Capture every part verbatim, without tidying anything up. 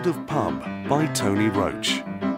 World of Pub by Tony Roach.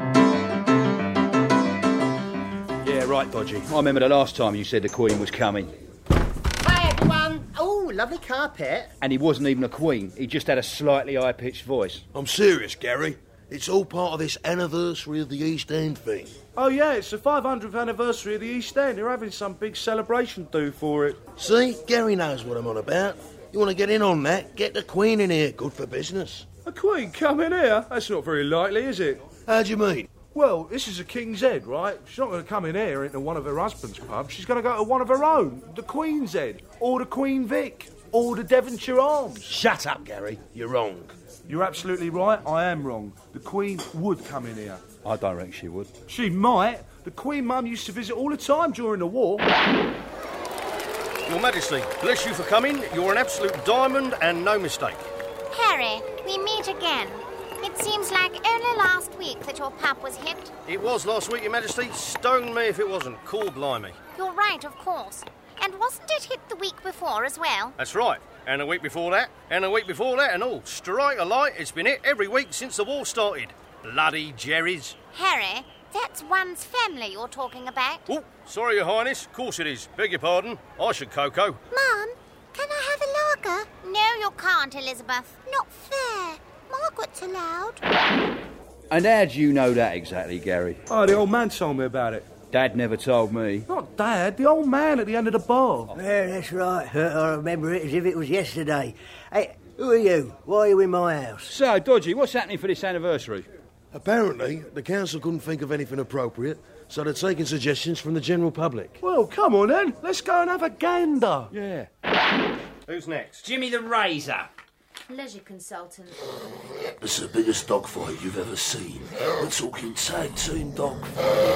Yeah, right, Dodgy. I remember the last time you said the Queen was coming. Hi, everyone. Oh, lovely carpet. And he wasn't even a Queen. He just had a slightly high-pitched voice. I'm serious, Gary. It's all part of this anniversary of the East End thing. Oh, yeah, it's the five hundredth anniversary of the East End. They're having some big celebration do for it. See? Gary knows what I'm on about. You want to get in on that? Get the Queen in here. Good for business. A Queen coming here? That's not very likely, is it? How do you mean? Well, this is a King's Head, right? She's not going to come in here into one of her husband's pubs. She's going to go to one of her own, the Queen's Head, or the Queen Vic, or the Devonshire Arms. Shut up, Gary. You're wrong. You're absolutely right. I am wrong. The Queen would come in here. I don't reckon she would. She might. The Queen Mum used to visit all the time during the war. Your Majesty, bless you for coming. You're an absolute diamond and no mistake. Harry, we meet again. It seems like only last week that your pub was hit. It was last week, Your Majesty. Stone me if it wasn't. Call blimey. You're right, of course. And wasn't it hit the week before as well? That's right. And a week before that, and a week before that, and all. Strike a light, it's been hit every week since the war started. Bloody Jerrys. Harry, that's one's family you're talking about. Oh, sorry, Your Highness. Of course it is. Beg your pardon. I should cocoa. Mum, can I have a lager? No, you can't, Elizabeth. Not fair. Margaret's allowed. And how do you know that exactly, Gary? Oh, the old man told me about it. Dad never told me. Not Dad, the old man at the end of the bar. Yeah, that's right. I remember it as if it was yesterday. Hey, who are you? Why are you in my house? So, Dodgy, what's happening for this anniversary? Apparently, the council couldn't think of anything appropriate, so they're taking suggestions from the general public. Well, come on then. Let's go and have a gander. Yeah. Who's next? Jimmy the Razor. Leisure consultant. It's the biggest dogfight you've ever seen. We're talking tag team dog.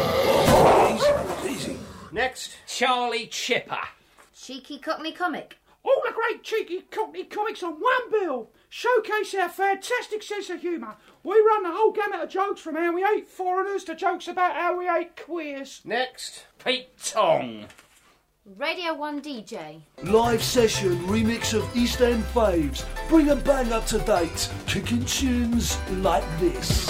Easy, easy. Next. Charlie Chipper. Cheeky Cockney comic. All the great cheeky Cockney comics on one bill. Showcase our fantastic sense of humour. We run the whole gamut of jokes from how we ate foreigners to jokes about how we ate queers. Next. Pete Tong. Radio one D J. Live session remix of East End faves. Bring them bang up to date. Kicking tunes like this.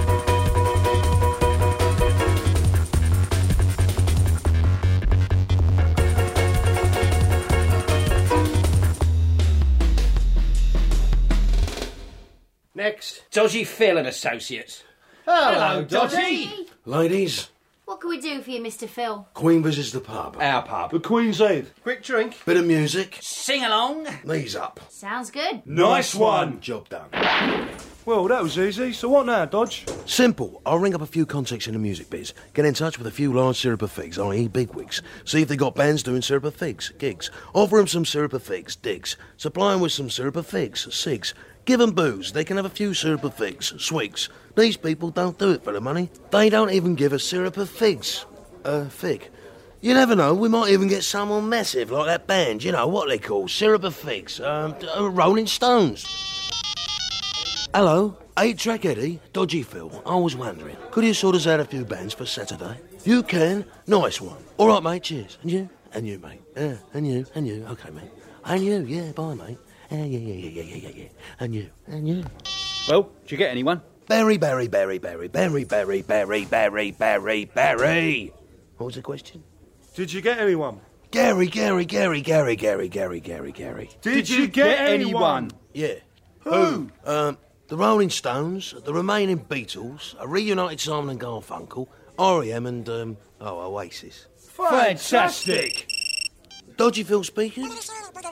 Next. Dodgy Phil and Associates. Hello, Dodgy. Ladies, What can we do for you, Mister Phil? Queen visits the pub. Our pub. The Queen's Head. Quick drink. Bit of music. Sing along. Knees up. Sounds good. Nice one. Job done. Well, that was easy. So what now, Dodge? Simple. I'll ring up a few contacts in the music biz. Get in touch with a few large syrup of figs, that is bigwigs. See if they got bands doing syrup of figs, gigs. Offer them some syrup of figs, digs. Supply them with some syrup of figs, cigs. Give them booze. They can have a few syrup of figs, swigs. These people don't do it for the money. They don't even give a syrup of figs. A fig. You never know, we might even get someone massive like that band, you know, what they call, Syrup of Figs, um, uh, Rolling Stones. Hello, eight-track Eddie, Dodgy Phil. I was wondering, could you sort us out a few bands for Saturday? You can? Nice one. All right, mate, cheers. And you? And you, mate. Yeah, and you, and you. OK, mate. And you, yeah, bye, mate. Yeah, yeah, yeah, yeah, yeah, yeah, yeah. And you, and you. Well, did you get anyone? Berry, berry, berry, berry, berry, berry, berry, berry, berry, berry. What was the question? Did you get anyone? Gary, Gary, Gary, Gary, Gary, Gary, Gary, Gary. Did you get anyone? Yeah. Who? Um, the Rolling Stones, the remaining Beatles, a reunited Simon and Garfunkel, R E M and, um, oh, Oasis. Fantastic! Dodgy Phil speaking? Well,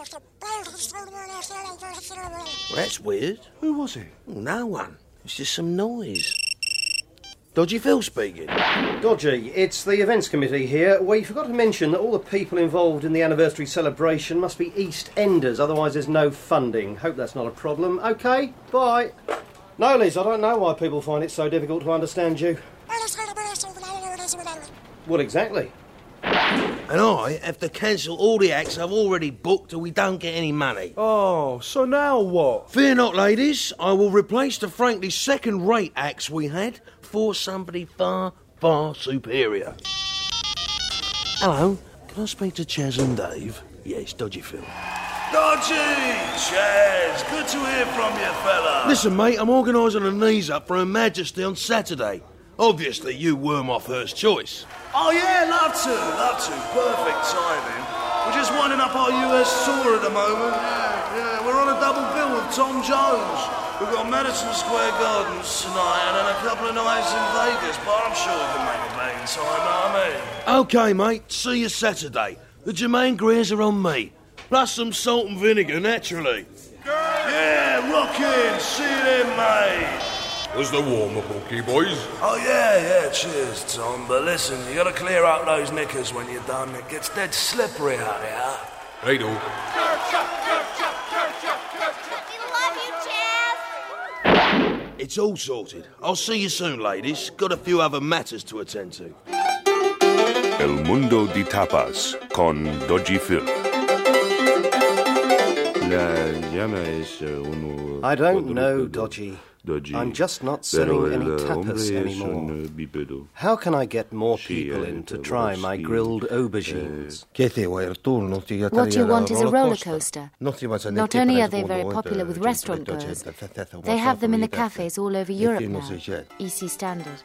that's weird. Who was it? Oh, no one. It's just some noise. Dodgy Phil speaking. Dodgy, it's the events committee here. We forgot to mention that all the people involved in the anniversary celebration must be East Enders, otherwise there's no funding. Hope that's not a problem. OK, bye. No, Liz, I don't know why people find it so difficult to understand you. What exactly? And I have to cancel all the acts I've already booked or we don't get any money. Oh, so now what? Fear not, ladies. I will replace the frankly second-rate acts we had for somebody far, far superior. Hello, can I speak to Chaz and Dave? Yes, Dodgy Phil. Dodgy! Cheers! Good to hear from you, fella. Listen, mate, I'm organising a knees up for Her Majesty on Saturday. Obviously, you worm off Her's choice. Oh, yeah, love to, love to. Perfect timing. We're just winding up our U S tour at the moment. Yeah, yeah. We're on a double bill with Tom Jones. We've got Madison Square Gardens tonight and then a couple of nights in Vegas, but I'm sure we can make a bang time, know what I mean? OK, mate, see you Saturday. The Jermaine Greers are on me. Plus some salt and vinegar, naturally. Yeah, rockin'. See you then, mate. Was the warm-up okay, boys? Oh, yeah, yeah, cheers, Tom. But listen, you gotta clear out those knickers when you're done. It gets dead slippery out here. Righto. We love you, Jeff. It's all sorted. I'll see you soon, ladies. Got a few other matters to attend to. El Mundo di Tapas con Dodgy Phil. I don't know, Dodgy. I'm just not selling any tapas anymore. How can I get more people in to try my grilled aubergines? What you want is a roller coaster. Not only are they very popular with restaurant goers, they have them in the cafes all over Europe now. E C Standard.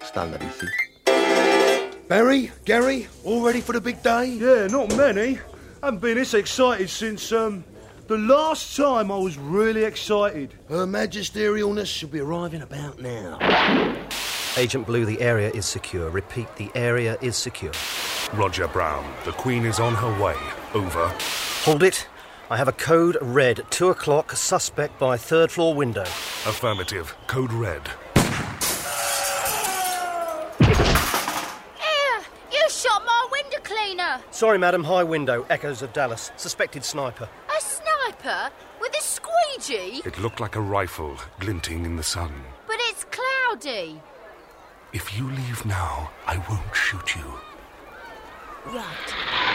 Barry, Gary, all ready for the big day? Yeah, not many. Haven't been this excited since, um... the last time I was really excited. Her Magisterialness should be arriving about now. Agent Blue, the area is secure. Repeat, the area is secure. Roger Brown, the Queen is on her way. Over. Hold it. I have a code red. Two o'clock, suspect by third floor window. Affirmative. Code red. You shot my window cleaner. Sorry, madam. High window. Echoes of Dallas. Suspected sniper. A sniper? With a squeegee? It looked like a rifle, glinting in the sun. But it's cloudy. If you leave now, I won't shoot you. Right.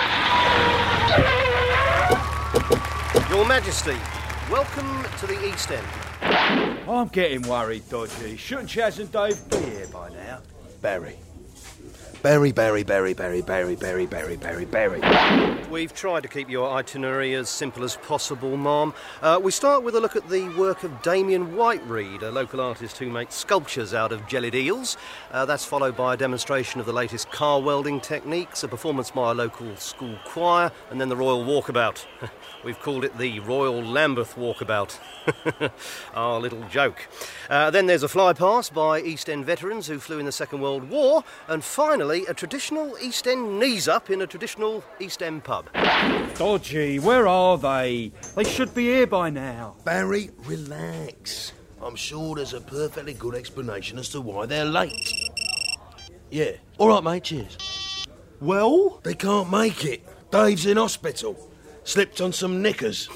Your Majesty, welcome to the East End. I'm getting worried, Dodgy. Shouldn't Chaz and Dave be here by now? Barry. Barry, Barry, Barry, Barry, Barry, Barry, Barry, Barry, Barry. We've tried to keep your itinerary as simple as possible, Ma'am. Uh, we start with a look at the work of Damien Whiteread, a local artist who makes sculptures out of jellied eels. Uh, that's followed by a demonstration of the latest car welding techniques, a performance by a local school choir, and then the Royal Walkabout. We've called it the Royal Lambeth Walkabout. Our little joke. Uh, then there's a flypast by East End veterans who flew in the Second World War, and finally a traditional East End knees-up in a traditional East End pub. Dodgy, where are they? They should be here by now. Barry, relax. I'm sure there's a perfectly good explanation as to why they're late. Yeah. All right, mate, cheers. Well? They can't make it. Dave's in hospital. Slipped on some knickers.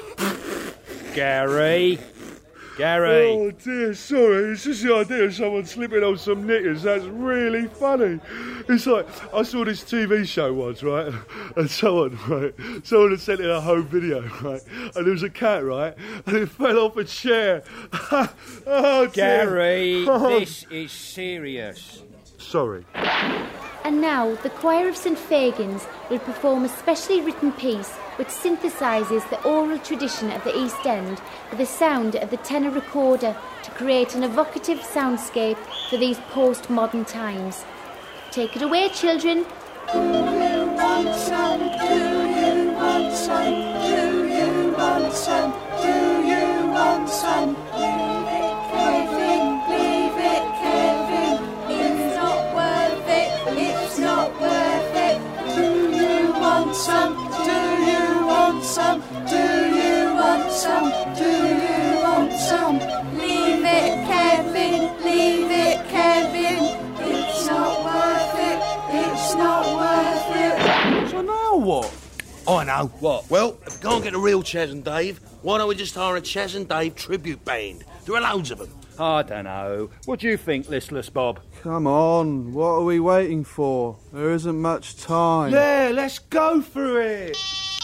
Gary. Gary. Oh dear, sorry, it's just the idea of someone slipping on some knickers. That's really funny. It's like, I saw this T V show once, right? And someone, right, someone had sent in a home video, right? And there was a cat, right? And it fell off a chair. Oh dear. Gary, Oh. this is serious. Sorry. And now, the Choir of St Fagin's will perform a specially written piece which synthesises the oral tradition of the East End with the sound of the tenor recorder to create an evocative soundscape for these postmodern times. Take it away, children. Do you want some? Do you want some? Do you want some? Do you want some? Leave it, Kevin. Leave it, Kevin. It's not worth it. It's not worth it. Do you want some? Do you want some? Do you want some? Do you want some? Leave it, Kevin. Leave it, Kevin. It's not worth it. It's not worth it. So now what? I know. What? Well, if we can't get a real Chaz and Dave, why don't we just hire a Chaz and Dave tribute band? There are loads of them. I don't know. What do you think, Listless Bob? Come on, what are we waiting for? There isn't much time. Yeah, let's go for it.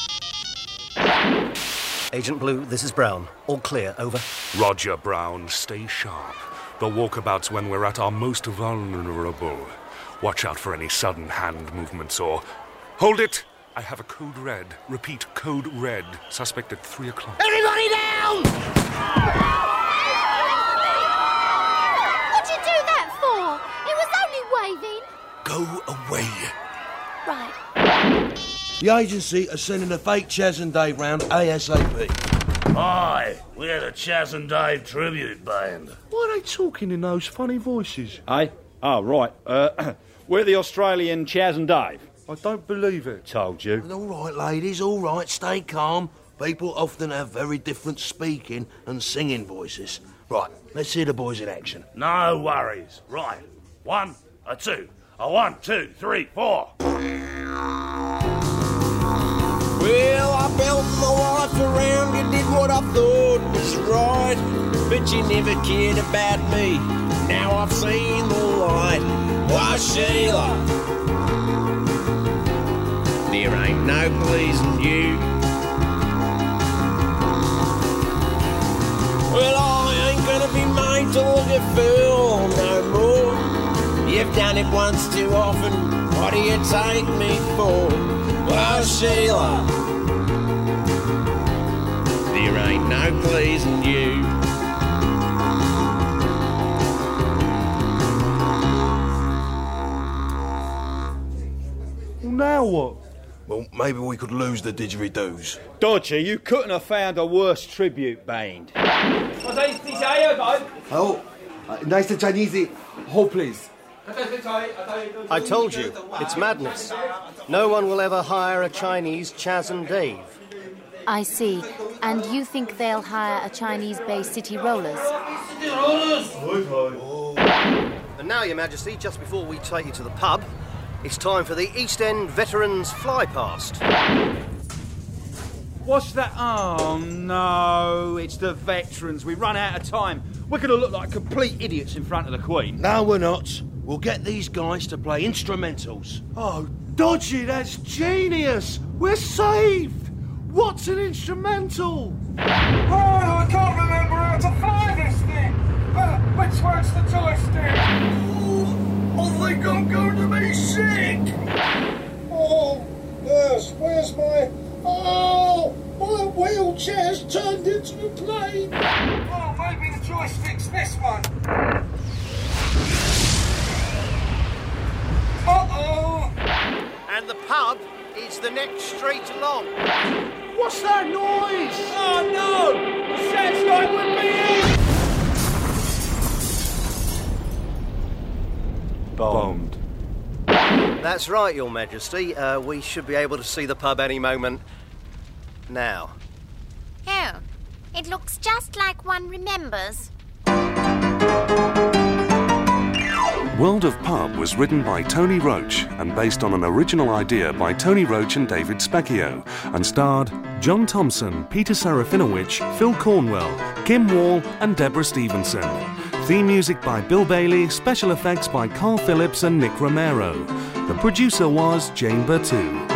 Agent Blue, this is Brown. All clear, over. Roger Brown, stay sharp. The walkabout's when we're at our most vulnerable. Watch out for any sudden hand movements or... Hold it! I have a code red. Repeat, code red. Suspect at three o'clock. Everybody down! What'd you do that for? It was only waving. Go away. Right. The agency are sending a fake Chaz and Dave round ASAP. Aye, we're the Chaz and Dave tribute band. Why are they talking in those funny voices? Hey? Oh, right. Uh, we're the Australian Chaz and Dave. I don't believe it. Told you. All right, ladies, all right, stay calm. People often have very different speaking and singing voices. Right, let's hear the boys in action. No worries. Right. One, a two, a one, two, three, four. Well, I built my life around you, did what I thought was right, but you never cared about me. Now I've seen the light. Why, Sheila, there ain't no pleasing you. Well, I ain't gonna be made to look a fool no more. You've done it once too often. What do you take me for? Well, Sheila, there ain't no pleasing you. Well, now what? Well, maybe we could lose the didgeridoos. Dodgy, you couldn't have found a worse tribute band. Oh, uh, nice and Chinese. Hold, please. I told you, it's madness. No one will ever hire a Chinese Chaz and Dave. I see. And you think they'll hire a Chinese-based City Rollers? And now, Your Majesty, just before we take you to the pub, it's time for the East End Veterans Fly Past. What's that? Oh, no, it's the veterans. We run out of time. We're going to look like complete idiots in front of the Queen. No, we're not. We'll get these guys to play instrumentals. Oh, Dodgy, that's genius! We're saved! What's an instrumental? Oh, I can't remember how to fly this thing! Uh, which one's the joystick? Oh, I think I'm going to be sick! Oh, yes, where's my... Oh, my wheelchair's turned into a plane! Oh, maybe the joystick's this one. Uh-oh! And the pub is the next street along. What's that noise? Oh, no! Sounds like we're being... Bombed. That's right, Your Majesty. Uh, we should be able to see the pub any moment now. Oh, it looks just like one remembers. World of Pub was written by Tony Roach and based on an original idea by Tony Roach and David Specchio, and starred John Thompson, Peter Serafinowicz, Phil Cornwell, Kim Wall and Deborah Stevenson. Theme music by Bill Bailey, special effects by Carl Phillips and Nick Romero. The producer was Jane Bertou.